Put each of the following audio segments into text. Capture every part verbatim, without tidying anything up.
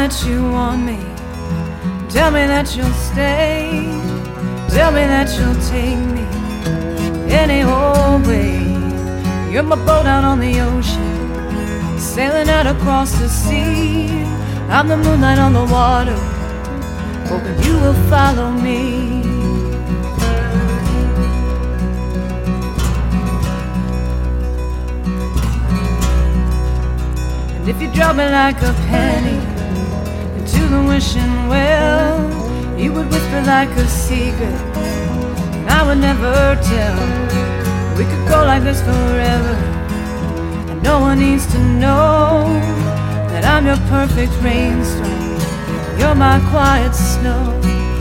that you want me. Tell me that you'll stay. Tell me that you'll take me any old way. You're my boat out on the ocean, sailing out across the sea. I'm the moonlight on the water, hoping you will follow me. And if you drop me like a penny into the wishing well, you would whisper like a secret, and I would never tell. We could go like this forever, and no one needs to know that I'm your perfect rainstorm, you're my quiet snow.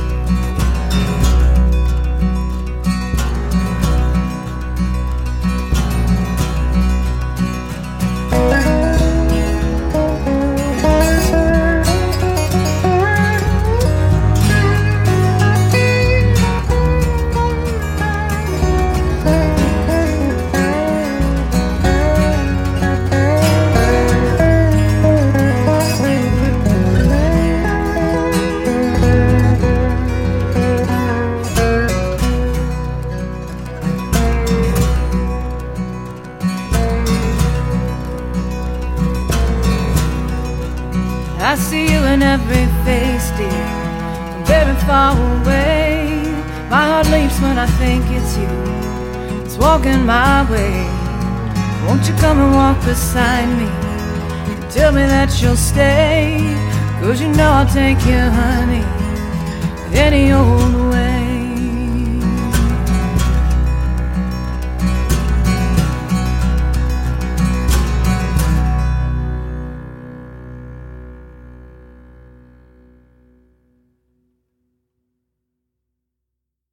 I see you in every face, dear, from very far away. My heart leaps when I think it's you, it's walking my way. Won't you come and walk beside me, tell me that you'll stay, 'cause you know I'll take you, honey, any old way.